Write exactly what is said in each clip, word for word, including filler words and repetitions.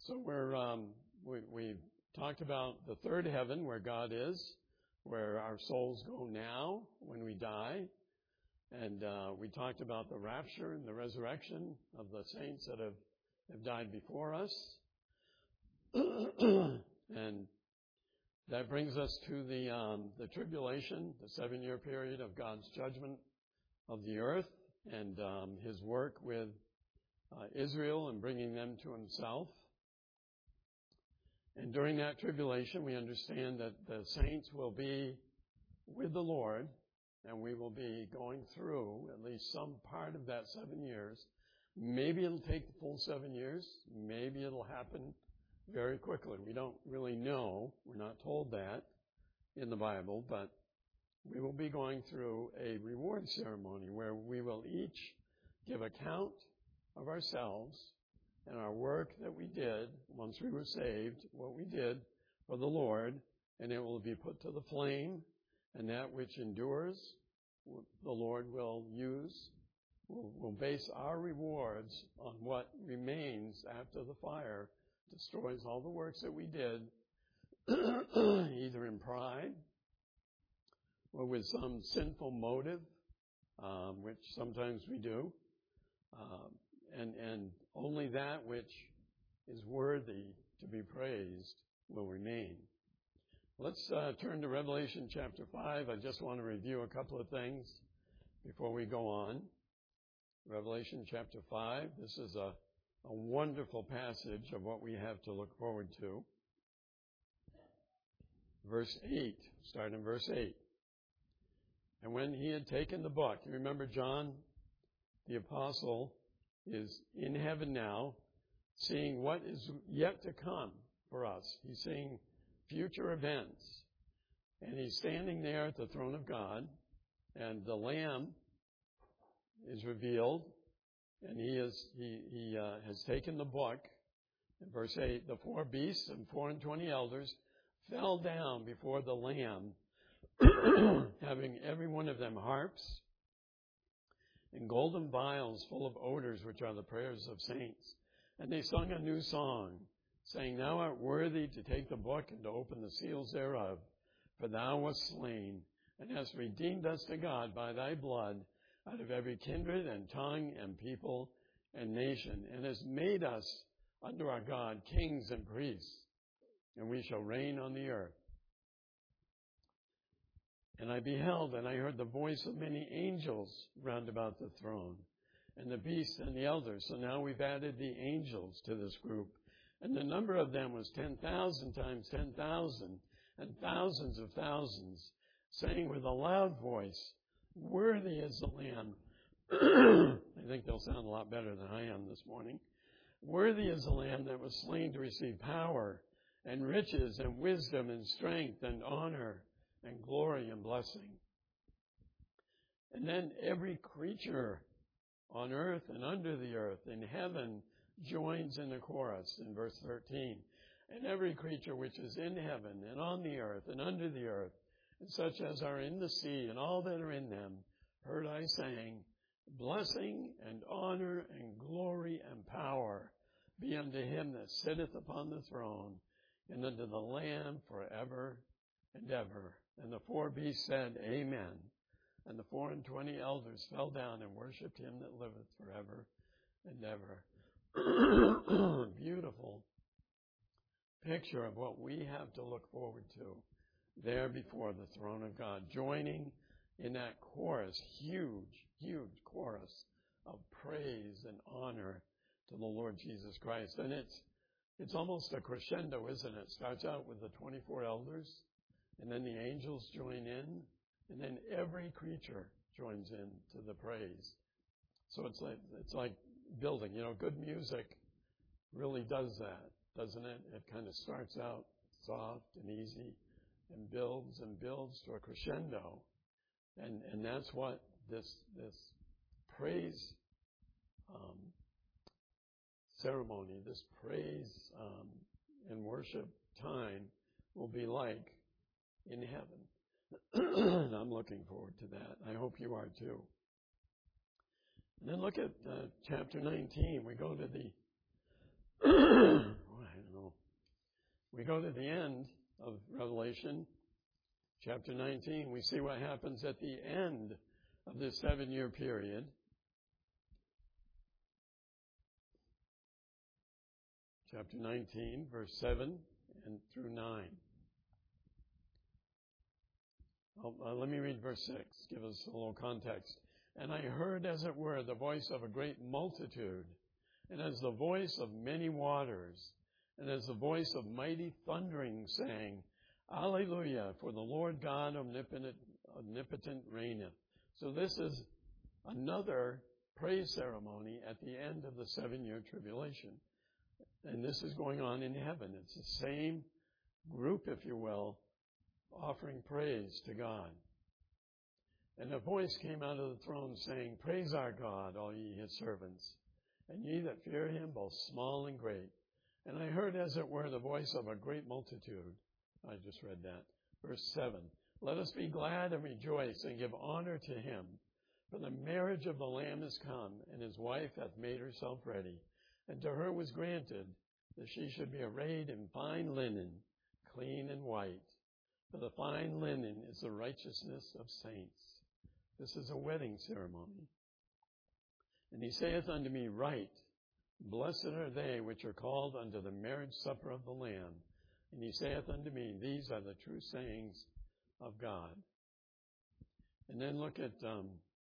So we're um, we we talked about the third heaven where God is, where our souls go now when we die, and uh, we talked about the rapture and the resurrection of the saints that have, have died before us, and that brings us to the um, the tribulation, the seven-year period of God's judgment of the earth, and um, His work with uh, Israel and bringing them to Himself. And during that tribulation, we understand that the saints will be with the Lord, and we will be going through at least some part of that seven years. Maybe it'll take the full seven years. Maybe it'll happen very quickly. We don't really know. We're not told that in the Bible, but we will be going through a reward ceremony where we will each give account of ourselves and our work that we did once we were saved, what we did for the Lord, and it will be put to the flame, and that which endures, the Lord will use. We'll, we'll base our rewards on what remains after the fire destroys all the works that we did, either in pride or with some sinful motive, um, which sometimes we do. Um, And, and only that which is worthy to be praised will remain. Let's uh, turn to Revelation chapter five. I just want to review a couple of things before we go on. Revelation chapter five. This is a, a wonderful passage of what we have to look forward to. Verse eight. Start in verse eight. And when he had taken the book, you remember John, the apostle, is in heaven now, seeing what is yet to come for us. He's seeing future events. And he's standing there at the throne of God, and the Lamb is revealed, and he is he, he uh, has taken the book. In verse eight, the four beasts and four and twenty elders fell down before the Lamb, having every one of them harps and golden vials full of odors, which are the prayers of saints. And they sung a new song, saying, Thou art worthy to take the book and to open the seals thereof, for thou wast slain, and hast redeemed us to God by thy blood out of every kindred and tongue and people and nation, and hast made us unto our God kings and priests, and we shall reign on the earth. And I beheld, and I heard the voice of many angels round about the throne, and the beasts and the elders. So now we've added the angels to this group. And the number of them was ten thousand times ten thousand, and thousands of thousands, saying with a loud voice, Worthy is the Lamb. I think they'll sound a lot better than I am this morning. Worthy is the Lamb that was slain to receive power, and riches, and wisdom, and strength, and honor, and glory and blessing. And then every creature on earth and under the earth in heaven joins in the chorus in verse thirteen. And every creature which is in heaven and on the earth and under the earth, and such as are in the sea and all that are in them, heard I saying, Blessing and honor and glory and power be unto him that sitteth upon the throne, and unto the Lamb forever and ever. And the four beasts said, Amen. And the four and twenty elders fell down and worshipped him that liveth forever and ever. Beautiful picture of what we have to look forward to there before the throne of God, joining in that chorus, huge, huge chorus of praise and honor to the Lord Jesus Christ. And it's it's almost a crescendo, isn't it? It starts out with the twenty-four elders, and then the angels join in, and then every creature joins in to the praise. So it's like it's like building. You know, good music really does that, doesn't it? It kind of starts out soft and easy and builds and builds to a crescendo. And and that's what this this praise um, ceremony, this praise um, and worship time will be like in heaven. And I'm looking forward to that. I hope you are too. And then look at uh, chapter nineteen. We go to the, oh, I we go to the end of Revelation, chapter nineteen. We see what happens at the end of this seven-year period. Chapter nineteen, verse seven and through nine. Uh, let me read verse six, give us a little context. And I heard, as it were, the voice of a great multitude, and as the voice of many waters, and as the voice of mighty thundering, saying, Alleluia, for the Lord God omnipotent, omnipotent reigneth. So this is another praise ceremony at the end of the seven-year tribulation. And this is going on in heaven. It's the same group, if you will, offering praise to God. And a voice came out of the throne saying, Praise our God, all ye his servants, and ye that fear him, both small and great. And I heard, as it were, the voice of a great multitude. I just read that. Verse seven. Let us be glad and rejoice and give honor to him. For the marriage of the Lamb is come, and his wife hath made herself ready. And to her was granted that she should be arrayed in fine linen, clean and white. For the fine linen is the righteousness of saints. This is a wedding ceremony. And he saith unto me, Write, blessed are they which are called unto the marriage supper of the Lamb. And he saith unto me, These are the true sayings of God. And then look at um,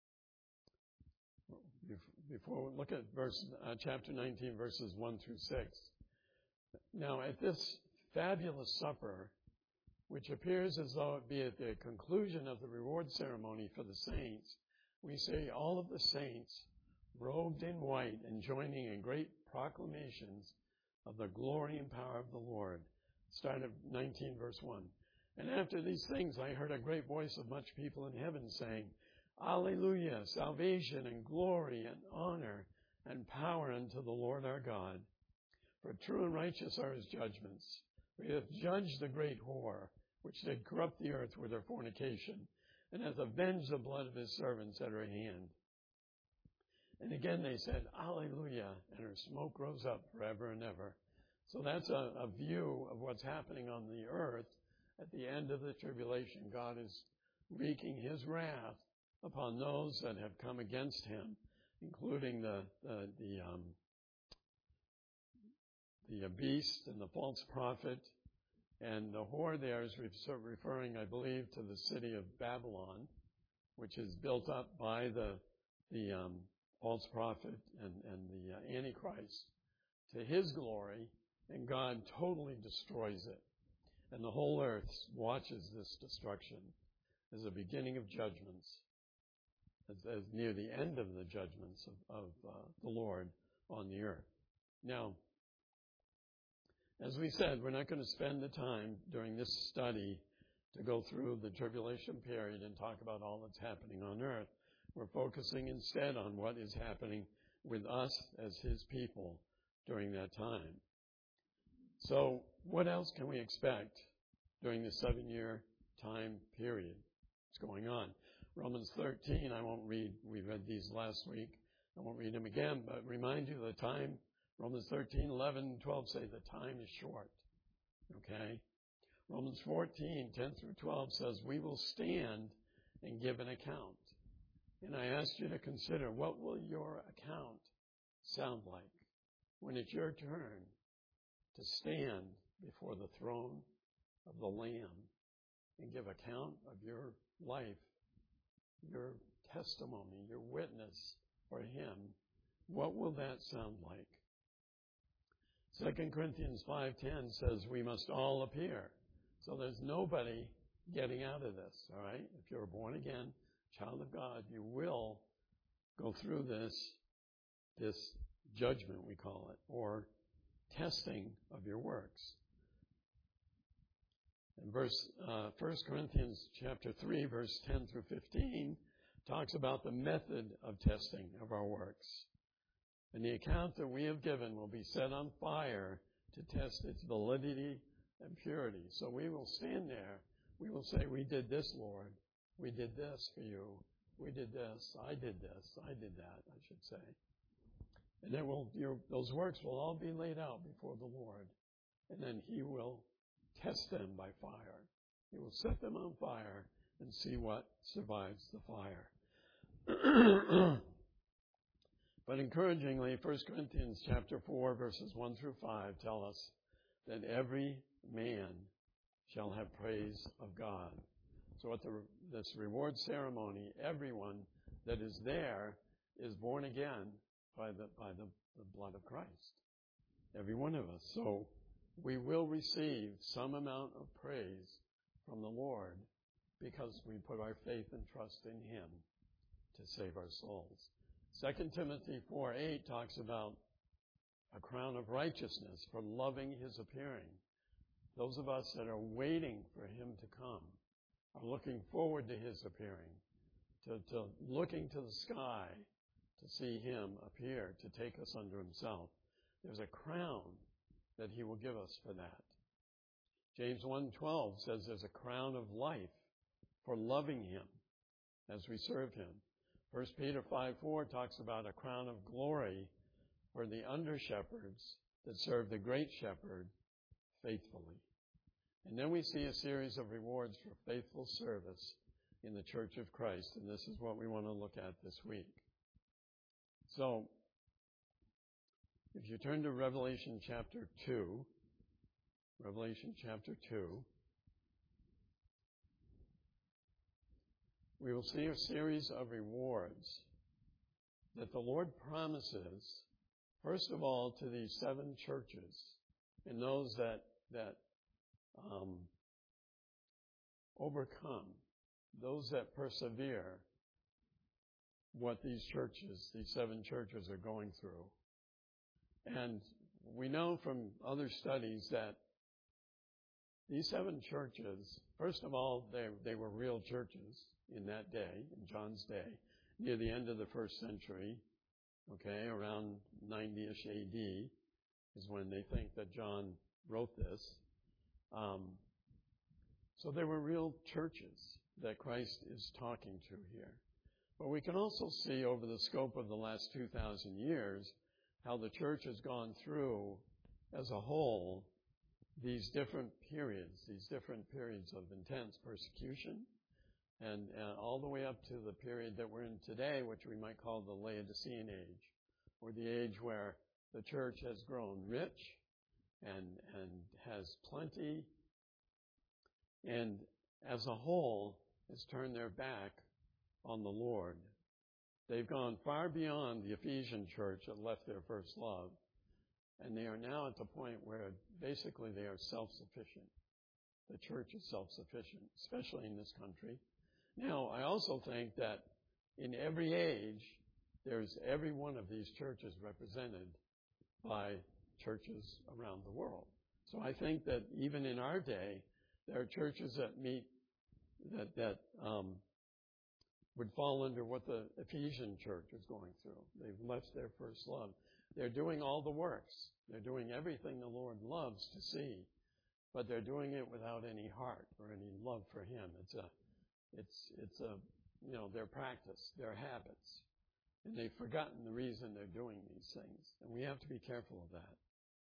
before look at verse uh, chapter nineteen, verses one through six. Now, at this fabulous supper, which appears as though it be at the conclusion of the reward ceremony for the saints, we see all of the saints robed in white and joining in great proclamations of the glory and power of the Lord. Start of nineteen, verse one. And after these things I heard a great voice of much people in heaven saying, Alleluia, salvation and glory and honor and power unto the Lord our God. For true and righteous are his judgments. For he hath judged the great whore, which did corrupt the earth with her fornication, and hath avenged the blood of his servants at her hand. And again they said, Alleluia, and her smoke rose up forever and ever. So that's a, a view of what's happening on the earth at the end of the tribulation. God is wreaking his wrath upon those that have come against him, including the the the, um, the beast and the false prophet. And the whore there is referring, I believe, to the city of Babylon, which is built up by the the um, false prophet and, and the uh, Antichrist to his glory, and God totally destroys it. And the whole earth watches this destruction as a beginning of judgments, as, as near the end of the judgments of, of uh, the Lord on the earth. Now, as we said, we're not going to spend the time during this study to go through the tribulation period and talk about all that's happening on earth. We're focusing instead on what is happening with us as his people during that time. So what else can we expect during the seven-year time period? What's going on? Romans thirteen, I won't read. We read these last week. I won't read them again, but remind you the time. Romans thirteen, eleven, twelve say the time is short. Okay? Romans fourteen, ten through twelve says, we will stand and give an account. And I ask you to consider, what will your account sound like when it's your turn to stand before the throne of the Lamb and give account of your life, your testimony, your witness for him? What will that sound like? Second Corinthians five ten says we must all appear. So there's nobody getting out of this, all right? If you're born again, child of God, you will go through this, this judgment, we call it, or testing of your works. And verse, uh, First Corinthians chapter three, verse ten through fifteen, talks about the method of testing of our works. And the account that we have given will be set on fire to test its validity and purity. So we will stand there. We will say, we did this, Lord. We did this for you. We did this. I did this. I did that, I should say. And then will, your, those works will all be laid out before the Lord. And then he will test them by fire. He will set them on fire and see what survives the fire. But encouragingly, First Corinthians chapter four, verses one through five tell us that every man shall have praise of God. So at the, this reward ceremony, everyone that is there is born again by the by the, the blood of Christ. Every one of us. So we will receive some amount of praise from the Lord because we put our faith and trust in Him to save our souls. Second Timothy four eight talks about a crown of righteousness for loving His appearing. Those of us that are waiting for Him to come are looking forward to His appearing, to, to looking to the sky to see Him appear, to take us under Himself. There's a crown that He will give us for that. James one twelve says there's a crown of life for loving Him as we serve Him. First Peter five four talks about a crown of glory for the under-shepherds that serve the great shepherd faithfully. And then we see a series of rewards for faithful service in the Church of Christ, and this is what we want to look at this week. So, if you turn to Revelation chapter two, Revelation chapter two, we will see a series of rewards that the Lord promises, first of all, to these seven churches and those that that um, overcome, those that persevere what these churches, these seven churches are going through. And we know from other studies that these seven churches, first of all, they, they were real churches in that day, in John's day, near the end of the first century, okay, around ninety-ish A D is when they think that John wrote this. Um, so they were real churches that Christ is talking to here. But we can also see over the scope of the last two thousand years how the church has gone through, as a whole, these different periods, these different periods of intense persecution, and uh, all the way up to the period that we're in today, which we might call the Laodicean age, or the age where the church has grown rich and and has plenty, and as a whole has turned their back on the Lord. They've gone far beyond the Ephesian church that left their first love, and they are now at the point where basically they are self-sufficient. The church is self-sufficient, especially in this country. Now, I also think that in every age, there's every one of these churches represented by churches around the world. So I think that even in our day, there are churches that meet, that, that um, would fall under what the Ephesian church is going through. They've left their first love. They're doing all the works. They're doing everything the Lord loves to see, but they're doing it without any heart or any love for Him. It's a, it's, it's a, you know, their practice, their habits, and they've forgotten the reason they're doing these things. And we have to be careful of that.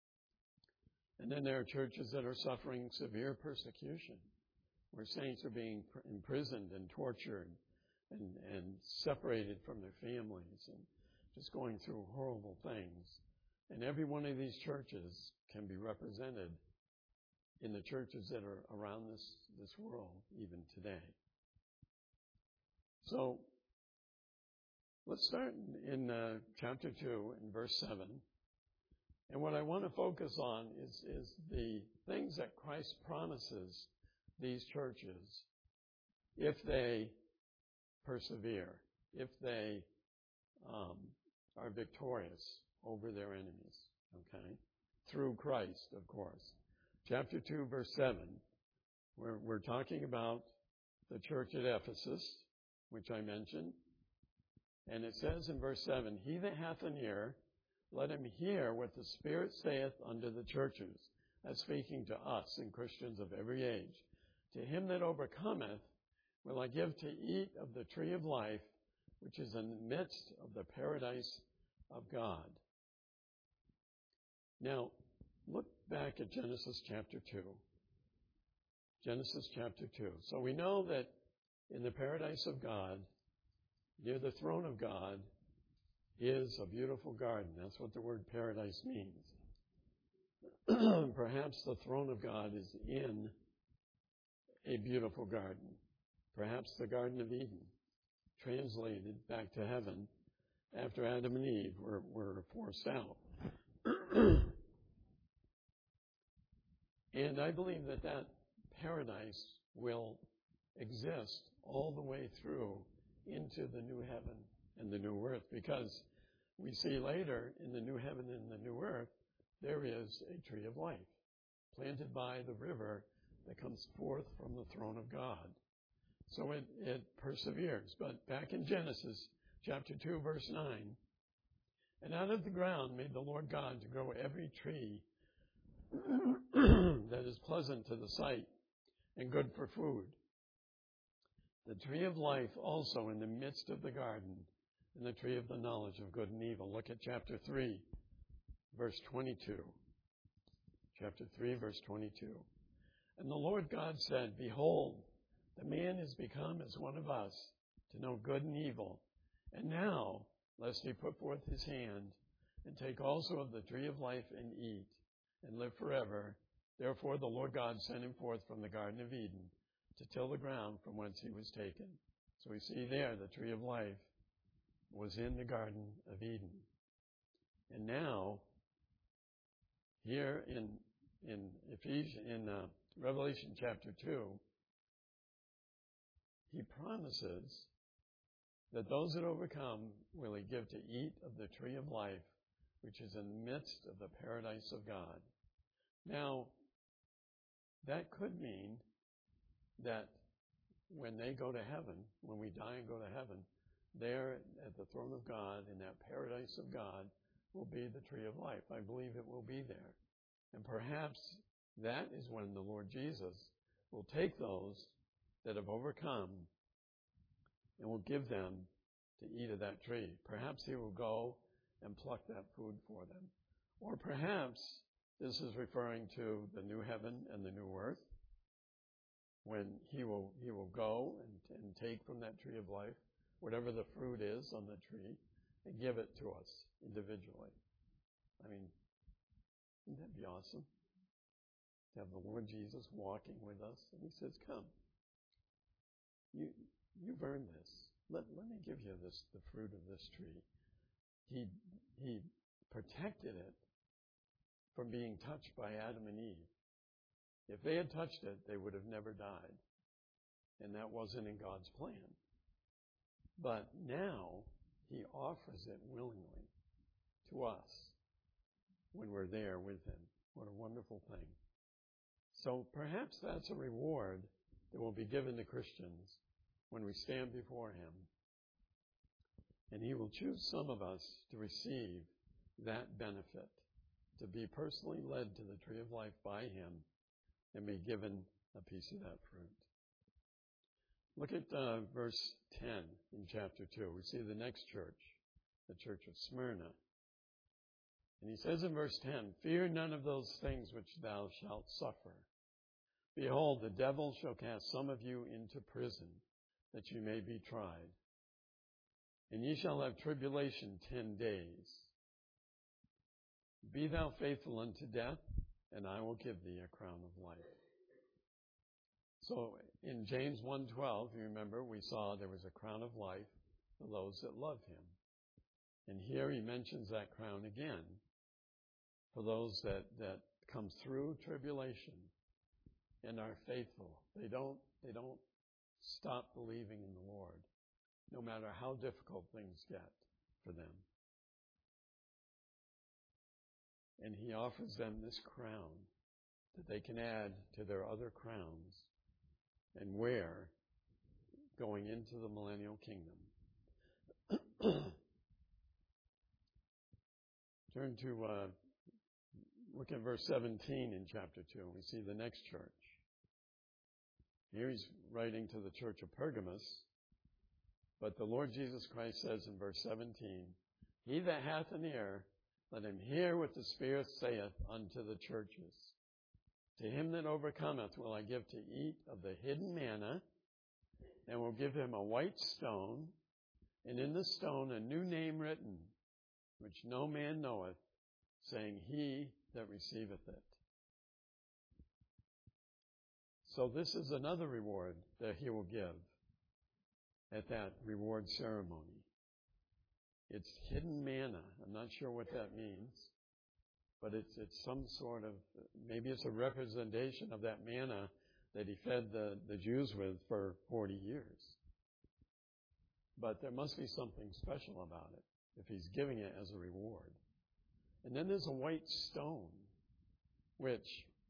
And then there are churches that are suffering severe persecution, where saints are being imprisoned and tortured and, and separated from their families and just going through horrible things. And every one of these churches can be represented in the churches that are around this, this world even today. So let's start in uh, chapter two in verse seven. And what I want to focus on is, is the things that Christ promises these churches if they persevere, if they um, are victorious over their enemies, okay? Through Christ, of course. Chapter two, verse seven, we're, we're talking about the church at Ephesus, which I mentioned. And it says in verse seven, "He that hath an ear, let him hear what the Spirit saith unto the churches." That's speaking to us and Christians of every age. "To him that overcometh will I give to eat of the tree of life, which is in the midst of the paradise of God." Now, look back at Genesis chapter two. Genesis chapter two. So we know that in the paradise of God, near the throne of God, is a beautiful garden. That's what the word paradise means. Perhaps the throne of God is in a beautiful garden. Perhaps the Garden of Eden, translated back to heaven after Adam and Eve were, were forced out. And I believe that that paradise will exist all the way through into the new heaven and the new earth, because we see later in the new heaven and the new earth, there is a tree of life planted by the river that comes forth from the throne of God. So it, it perseveres. But back in Genesis chapter two, verse nine, and out of the ground made the Lord God to grow every tree that is pleasant to the sight and good for food. The tree of life also in the midst of the garden, and the tree of the knowledge of good and evil. Look at chapter three, verse twenty-two. Chapter three, verse twenty-two. And the Lord God said, Behold, the man is become as one of us, to know good and evil. And now, lest he put forth his hand, and take also of the tree of life and eat, and live forever. Therefore the Lord God sent him forth from the Garden of Eden, to till the ground from whence he was taken. So we see there the tree of life was in the Garden of Eden. And now, here in in Ephesians, in uh, Revelation chapter two, he promises that those that overcome will he give to eat of the tree of life, which is in the midst of the paradise of God. Now, that could mean that when they go to heaven, when we die and go to heaven, there at the throne of God, in that paradise of God, will be the tree of life. I believe it will be there. And perhaps that is when the Lord Jesus will take those that have overcome and will give them to eat of that tree. Perhaps he will go and pluck that food for them. Or perhaps this is referring to the new heaven and the new earth, when he will he will go and, and take from that tree of life whatever the fruit is on the tree and give it to us individually. I mean, wouldn't that be awesome? To have the Lord Jesus walking with us, and he says, come, you, you've earned this. Let, let me give you this, the fruit of this tree. He, he protected it from being touched by Adam and Eve. If they had touched it, they would have never died. And that wasn't in God's plan. But now, he offers it willingly to us when we're there with him. What a wonderful thing. So perhaps that's a reward that will be given to Christians when we stand before him. And he will choose some of us to receive that benefit, to be personally led to the tree of life by him and be given a piece of that fruit. Look at uh, verse ten in chapter two. We see the next church, the church of Smyrna. And he says in verse ten, Fear none of those things which thou shalt suffer. Behold, the devil shall cast some of you into prison, that you may be tried. And ye shall have tribulation ten days. Be thou faithful unto death, and I will give thee a crown of life. So in James one twelve, you remember, we saw there was a crown of life for those that love him. And here he mentions that crown again for those that, that come through tribulation and are faithful. They don't, they don't stop believing in the Lord, no matter how difficult things get for them. And he offers them this crown that they can add to their other crowns and wear going into the millennial kingdom. Turn to, uh, look at verse seventeen in chapter two. We see the next church. Here he's writing to the church of Pergamos. But the Lord Jesus Christ says in verse seventeen, He that hath an ear, let him hear what the Spirit saith unto the churches. To him that overcometh will I give to eat of the hidden manna, and will give him a white stone, and in the stone a new name written, which no man knoweth, saying, He that receiveth it. So this is another reward that he will give at that reward ceremony. It's hidden manna. I'm not sure what that means, but it's it's some sort of, maybe it's a representation of that manna that he fed the, the Jews with for forty years. But there must be something special about it if he's giving it as a reward. And then there's a white stone, which,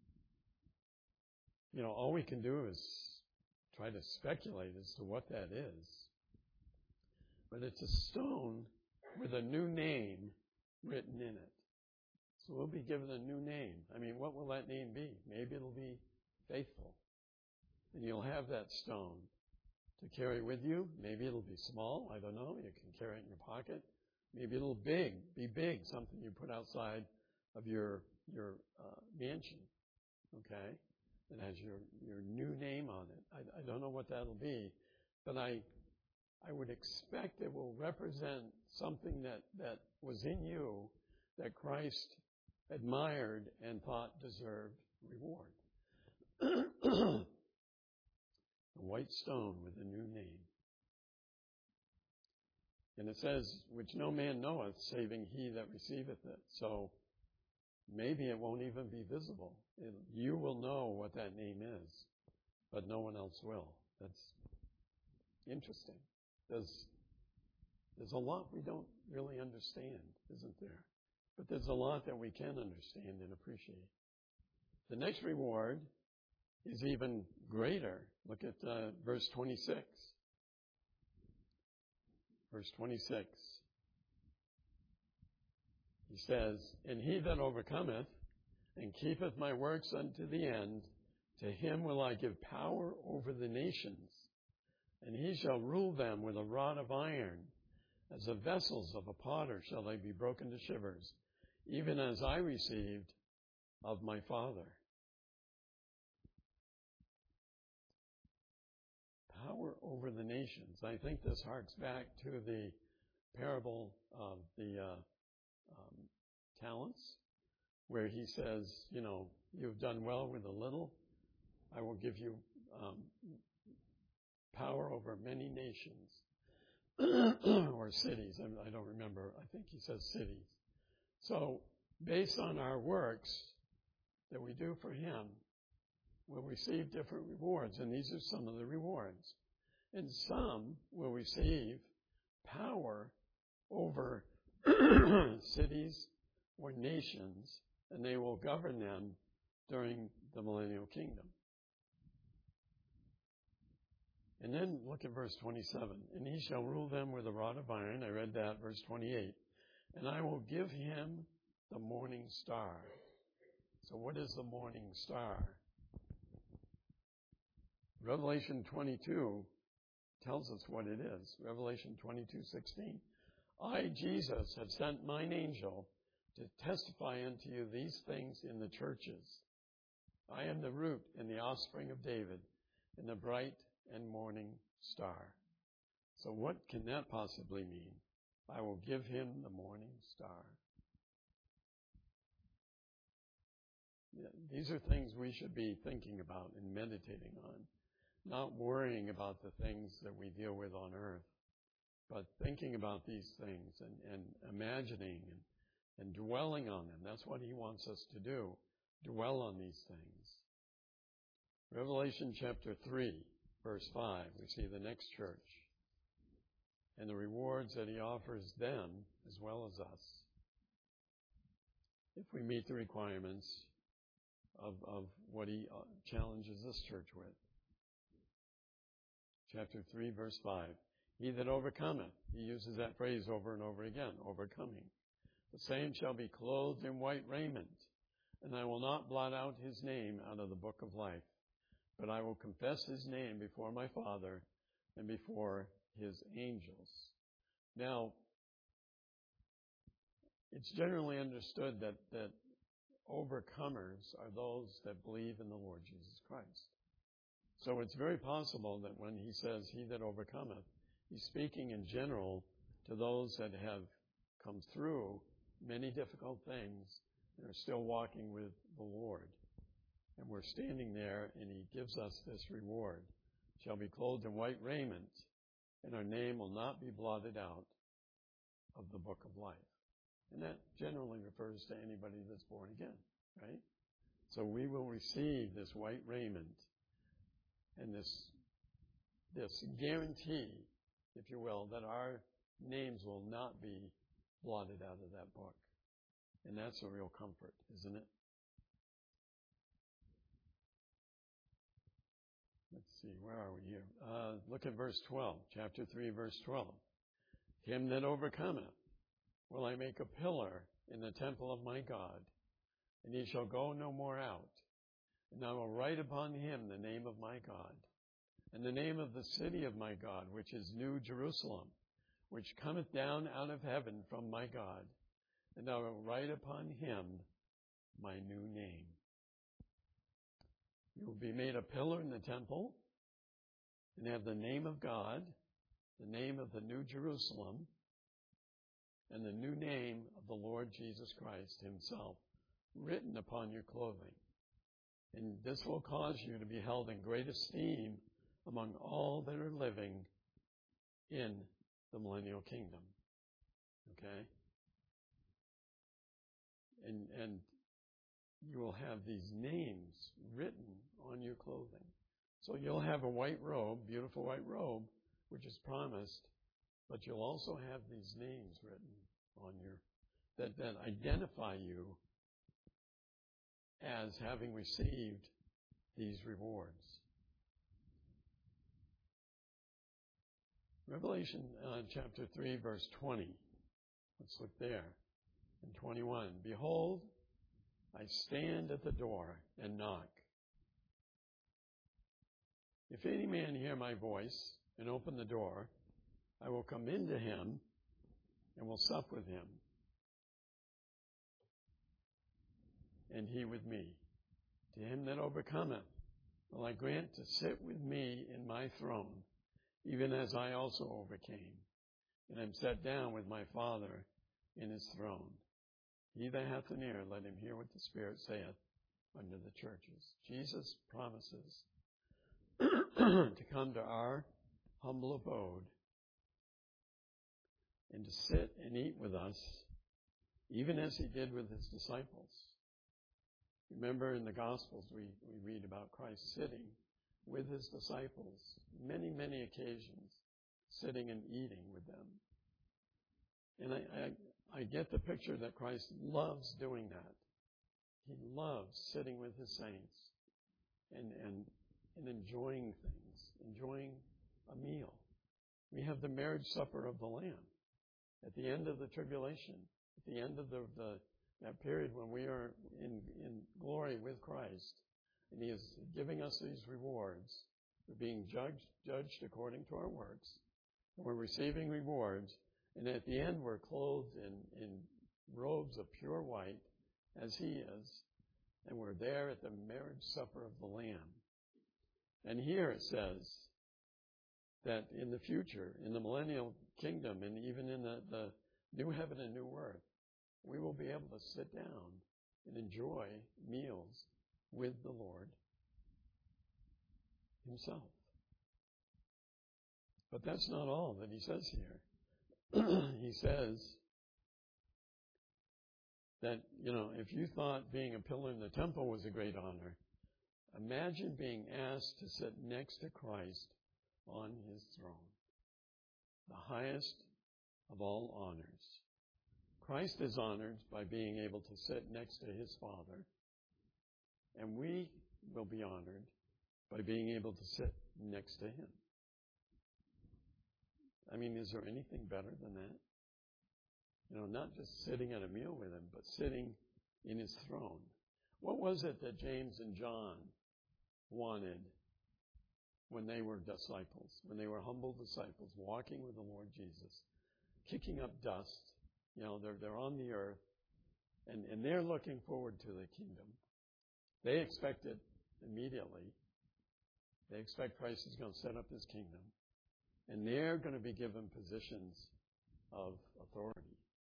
you know, all we can do is try to speculate as to what that is. But it's a stone with a new name written in it. So we'll be given a new name. I mean, what will that name be? Maybe it'll be faithful. And you'll have that stone to carry with you. Maybe it'll be small. I don't know. You can carry it in your pocket. Maybe it'll big, be big, something you put outside of your your uh, mansion. Okay? It has your, your new name on it. I, I don't know what that'll be, but I I would expect it will represent something that, that was in you that Christ admired and thought deserved reward. A white stone with a new name. And it says, which no man knoweth, saving he that receiveth it. So maybe it won't even be visible. It, you will know what that name is, but no one else will. That's interesting. There's, there's a lot we don't really understand, isn't there? But there's a lot that we can understand and appreciate. The next reward is even greater. Look at uh, verse twenty-six. Verse twenty-six. He says, And he that overcometh and keepeth my works unto the end, to him will I give power over the nations, and he shall rule them with a rod of iron. As the vessels of a potter shall they be broken to shivers, even as I received of my Father. Power over the nations. I think this harks back to the parable of the uh, um, talents, where he says, you know, you've done well with a little, I will give you um, power over many nations or cities. I don't remember. I think he says cities. So based on our works that we do for him, will receive different rewards, and these are some of the rewards. And some will receive power over cities or nations, and they will govern them during the millennial kingdom. And then look at verse twenty-seven. And he shall rule them with a rod of iron. I read that, verse twenty-eight. And I will give him the morning star. So what is the morning star? Revelation twenty-two tells us what it is. Revelation twenty-two sixteen. I, Jesus, have sent mine angel to testify unto you these things in the churches. I am the root and the offspring of David, and the bright and morning star. So what can that possibly mean? I will give him the morning star. These are things we should be thinking about and meditating on. Not worrying about the things that we deal with on earth, but thinking about these things and, and imagining and, and dwelling on them. That's what he wants us to do, dwell on these things. Revelation chapter three, verse five, we see the next church and the rewards that he offers them as well as us if we meet the requirements of, of what he challenges this church with. Chapter three, verse five. He that overcometh, he uses that phrase over and over again, overcoming. The same shall be clothed in white raiment, and I will not blot out his name out of the book of life, but I will confess his name before my Father and before his angels. Now, it's generally understood that, that overcomers are those that believe in the Lord Jesus Christ. So it's very possible that when he says, he that overcometh, he's speaking in general to those that have come through many difficult things and are still walking with the Lord. And we're standing there, and he gives us this reward. Shall be clothed in white raiment, and our name will not be blotted out of the book of life. And that generally refers to anybody that's born again, right? So we will receive this white raiment and this, this guarantee, if you will, that our names will not be blotted out of that book. And that's a real comfort, isn't it? Let's see, where are we here? Uh, look at verse twelve, chapter three, verse twelve. Him that overcometh will I make a pillar in the temple of my God, and he shall go no more out. And I will write upon him the name of my God, and the name of the city of my God, which is New Jerusalem, which cometh down out of heaven from my God. And I will write upon him my new name. You will be made a pillar in the temple and have the name of God, the name of the New Jerusalem, and the new name of the Lord Jesus Christ himself written upon your clothing. And this will cause you to be held in great esteem among all that are living in the millennial kingdom. Okay? And, and you will have these names written on your clothing. So you'll have a white robe, beautiful white robe, which is promised, but you'll also have these names written on your, that, that identify you as having received these rewards. Revelation uh, chapter three, verse twenty. Let's look there. In twenty-one, behold, I stand at the door and knock. If any man hear my voice and open the door, I will come into him and will sup with him, and he with me. To him that overcometh will I grant to sit with me in my throne, even as I also overcame, and am set down with my Father in his throne. He that hath an ear, let him hear what the Spirit saith unto the churches. Jesus promises to come to our humble abode and to sit and eat with us, even as he did with his disciples. Remember in the Gospels we, we read about Christ sitting with his disciples, many, many occasions, sitting and eating with them. And I, I, I get the picture that Christ loves doing that. He loves sitting with his saints and, and, and enjoying things, enjoying a meal. We have the marriage supper of the Lamb at the end of the tribulation, at the end of the, the that period when we are in, in glory with Christ, and he is giving us these rewards. We're being judged, judged according to our works, and we're receiving rewards, and at the end we're clothed in, in robes of pure white, as he is, and we're there at the marriage supper of the Lamb. And here it says that in the future, in the millennial kingdom, and even in the, the new heaven and new earth, we will be able to sit down and enjoy meals with the Lord himself. But that's not all that he says here. He says that, you know, if you thought being a pillar in the temple was a great honor, imagine being asked to sit next to Christ on his throne, the highest of all honors. Christ is honored by being able to sit next to his Father, and we will be honored by being able to sit next to him. I mean, is there anything better than that? You know, not just sitting at a meal with him, but sitting in his throne. What was it that James and John wanted when they were disciples, when they were humble disciples, walking with the Lord Jesus, kicking up dust? You know, they're, they're on the earth, And, and they're looking forward to the kingdom. They expect it immediately. They expect Christ is going to set up his kingdom. And they're going to be given positions of authority.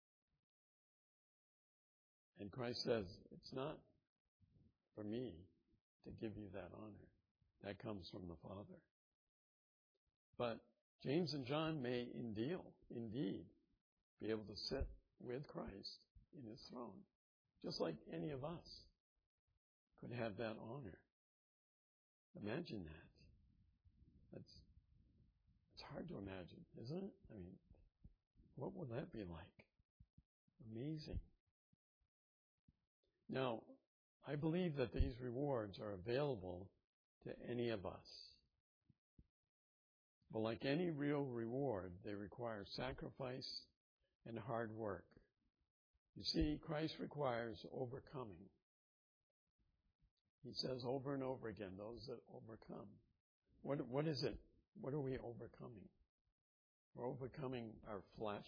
And Christ says, it's not for me to give you that honor. That comes from the Father. But James and John may indeed, indeed be able to sit with Christ in his throne, just like any of us could have that honor. Imagine that. That's, it's hard to imagine, isn't it? I mean, what would that be like? Amazing. Now, I believe that these rewards are available to any of us. But like any real reward, they require sacrifice and hard work. You see, Christ requires overcoming. He says over and over again, those that overcome. What, what is it? What are we overcoming? We're overcoming our flesh.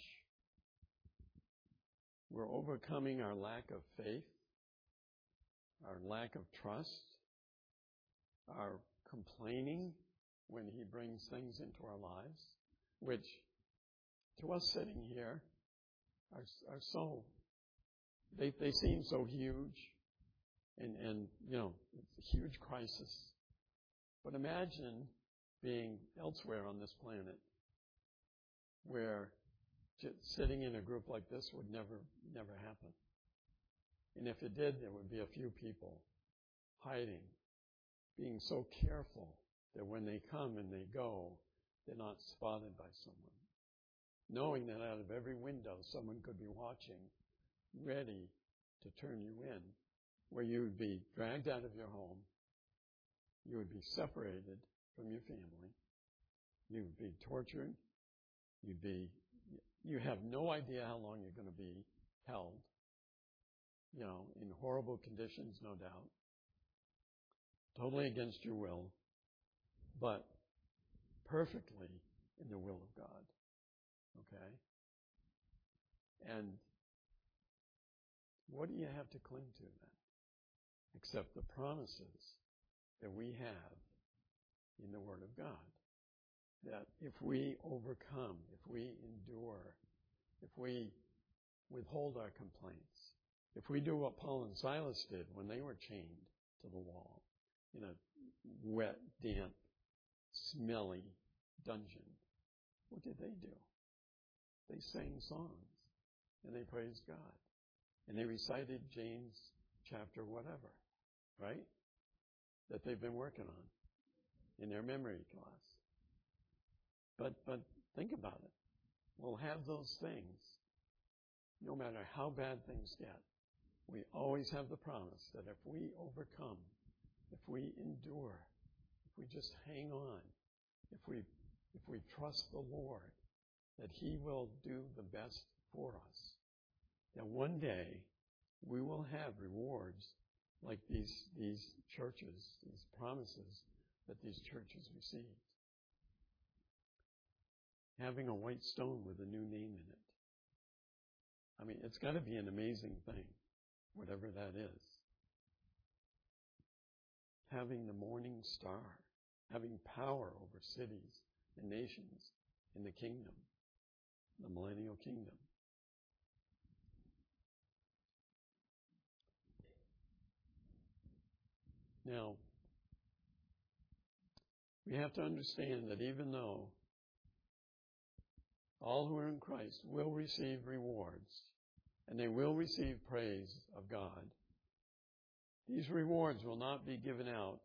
We're overcoming our lack of faith, our lack of trust, our complaining when he brings things into our lives, which to us sitting here are, are so, they, they seem so huge and, and, you know, it's a huge crisis. But imagine being elsewhere on this planet where just sitting in a group like this would never, never happen. And if it did, there would be a few people hiding, being so careful that when they come and they go, they're not spotted by someone. Knowing that out of every window, someone could be watching, ready to turn you in, where you would be dragged out of your home, you would be separated from your family, you would be tortured, you'd be, you have no idea how long you're going to be held, you know, in horrible conditions, no doubt, totally against your will, but perfectly in the will of God. Okay? And what do you have to cling to then? Except the promises that we have in the Word of God. That if we overcome, if we endure, if we withhold our complaints, if we do what Paul and Silas did when they were chained to the wall in a wet, damp, smelly dungeon, what did they do? They sang songs and they praised God. And they recited James chapter whatever, right? That they've been working on in their memory class. But but think about it. We'll have those things no matter how bad things get. We always have the promise that if we overcome, if we endure, if we just hang on, if we if we trust the Lord, that he will do the best for us. That one day we will have rewards like these these churches, these promises that these churches received. Having a white stone with a new name in it. I mean, it's got to be an amazing thing, whatever that is. Having the morning star, having power over cities and nations in the kingdom, the millennial kingdom. Now, we have to understand that even though all who are in Christ will receive rewards, and they will receive praise of God, these rewards will not be given out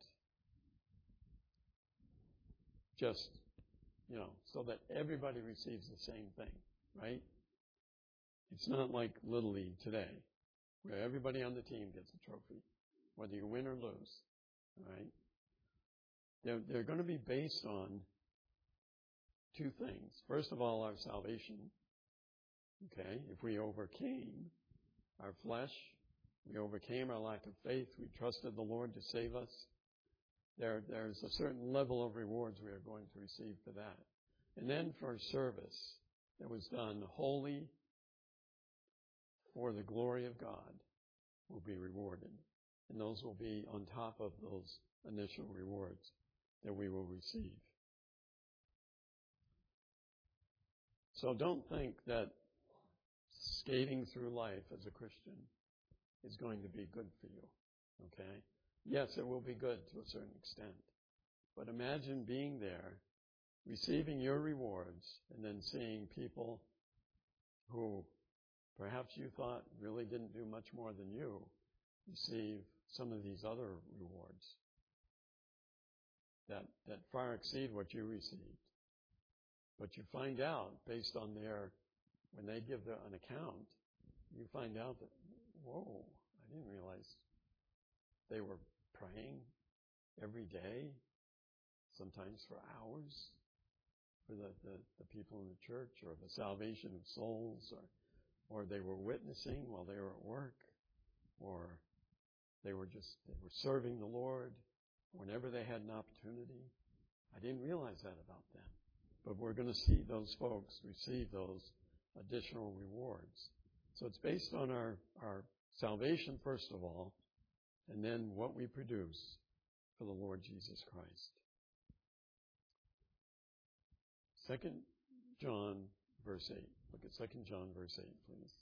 just, you know, so that everybody receives the same thing, right? It's not like Little League today, where everybody on the team gets a trophy, whether you win or lose, right? They're, they're going to be based on two things. First of all, our salvation. Okay, if we overcame our flesh, we overcame our lack of faith, we trusted the Lord to save us, there, there's a certain level of rewards we are going to receive for that. And then for service that was done wholly, for the glory of God will be rewarded. And those will be on top of those initial rewards that we will receive. So don't think that skating through life as a Christian is going to be good for you, okay? Yes, it will be good to a certain extent. But imagine being there, receiving your rewards, and then seeing people who perhaps you thought really didn't do much more than you receive some of these other rewards that, that far exceed what you received. But you find out, based on their, when they give their, an account, you find out that, whoa, I didn't realize they were praying every day, sometimes for hours, for the, the, the people in the church, or the salvation of souls, or, or they were witnessing while they were at work, or they were just, they were serving the Lord whenever they had an opportunity. I didn't realize that about them. But we're going to see those folks receive those additional rewards. So it's based on our, our salvation, first of all, and then what we produce for the Lord Jesus Christ. Second John, verse eight. Look at Second John, verse eight, please.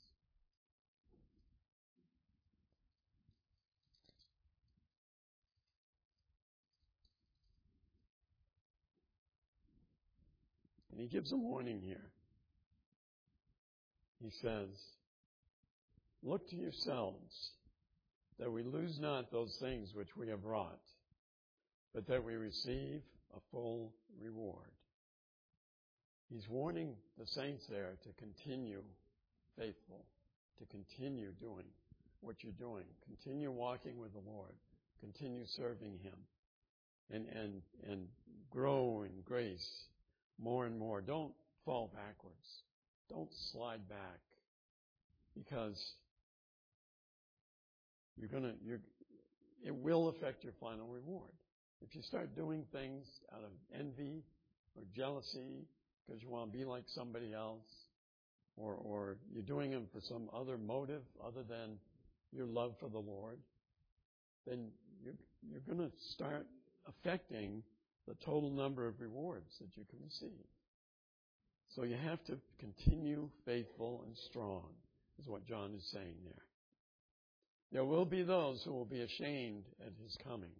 And he gives a warning here. He says, look to yourselves, that we lose not those things which we have wrought, but that we receive a full reward. He's warning the saints there to continue faithful, to continue doing what you're doing, continue walking with the Lord, continue serving Him, and, and, and grow in grace more and more. Don't fall backwards. Don't slide back, because you're gonna, you're, it will affect your final reward. If you start doing things out of envy or jealousy because you want to be like somebody else, or, or you're doing them for some other motive other than your love for the Lord, then you're, you're going to start affecting the total number of rewards that you can receive. So you have to continue faithful and strong, is what John is saying there. There will be those who will be ashamed at his coming.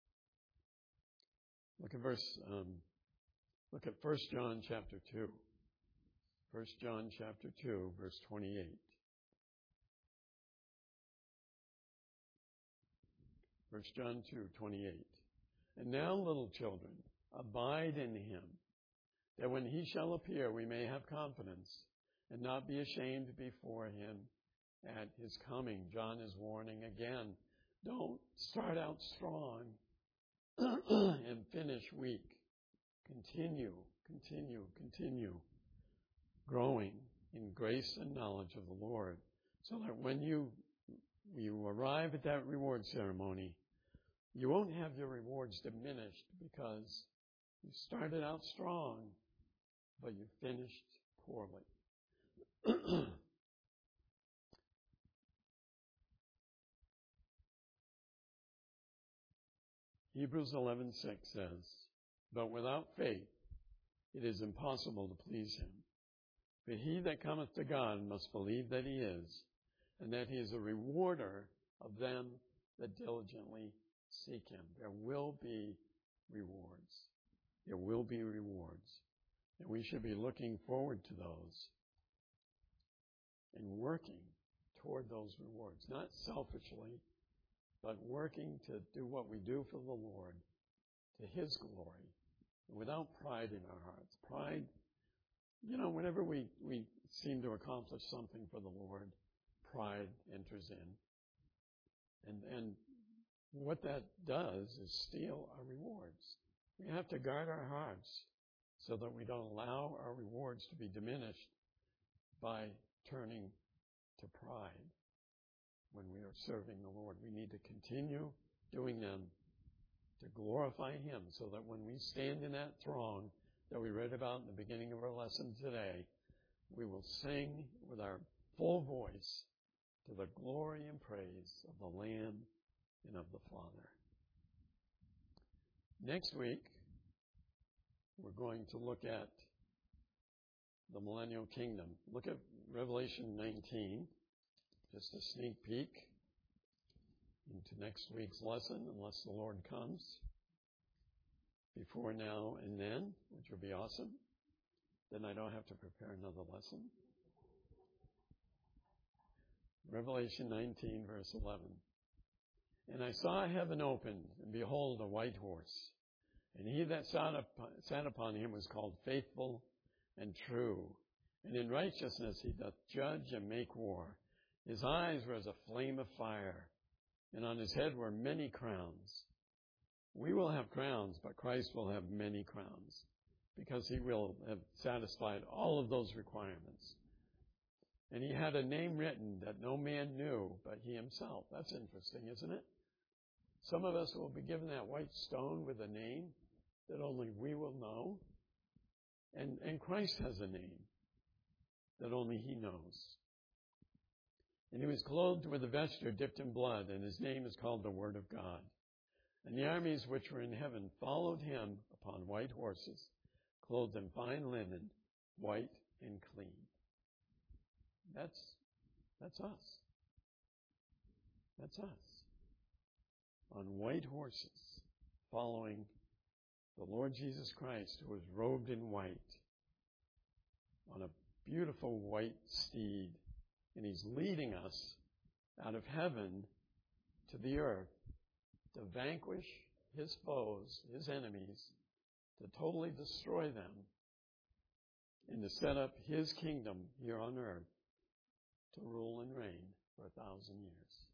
Look at verse, um, look at First John chapter two. First John chapter two, verse twenty-eight. First John two, twenty-eight. And now, little children, abide in him, that when he shall appear, we may have confidence and not be ashamed before him at his coming. John is warning again, don't start out strong and finish weak. Continue, continue, continue growing in grace and knowledge of the Lord, so that when you, you arrive at that reward ceremony, you won't have your rewards diminished because you started out strong, but you finished poorly. Hebrews eleven six says, but without faith it is impossible to please him. But he that cometh to God must believe that he is, and that he is a rewarder of them that diligently seek him. There will be rewards. There will be rewards. And we should be looking forward to those and working toward those rewards, not selfishly, but working to do what we do for the Lord to his glory, without pride in our hearts. Pride, you know, whenever we, we seem to accomplish something for the Lord, pride enters in. And, and what that does is steal our rewards. We have to guard our hearts so that we don't allow our rewards to be diminished by turning to pride when we are serving the Lord. We need to continue doing them to glorify him, so that when we stand in that throng that we read about in the beginning of our lesson today, we will sing with our full voice to the glory and praise of the Lamb and of the Father. Next week, we're going to look at the millennial kingdom. Look at Revelation nineteen, just a sneak peek into next week's lesson, unless the Lord comes before now and then, which would be awesome. Then I don't have to prepare another lesson. Revelation nineteen, verse eleven. And I saw heaven opened, and behold, a white horse. And he that sat upon, sat upon him was called Faithful and True. And in righteousness he doth judge and make war. His eyes were as a flame of fire, and on his head were many crowns. We will have crowns, but Christ will have many crowns, because he will have satisfied all of those requirements. And he had a name written that no man knew but he himself. That's interesting, isn't it? Some of us will be given that white stone with a name that only we will know. And, and Christ has a name that only he knows. And he was clothed with a vesture dipped in blood, and his name is called the Word of God. And the armies which were in heaven followed him upon white horses, clothed in fine linen, white and clean. That's, that's us. That's us. On white horses, following the Lord Jesus Christ, who was robed in white, on a beautiful white steed. And he's leading us out of heaven to the earth to vanquish his foes, his enemies, to totally destroy them, and to set up his kingdom here on earth to rule and reign for a thousand years.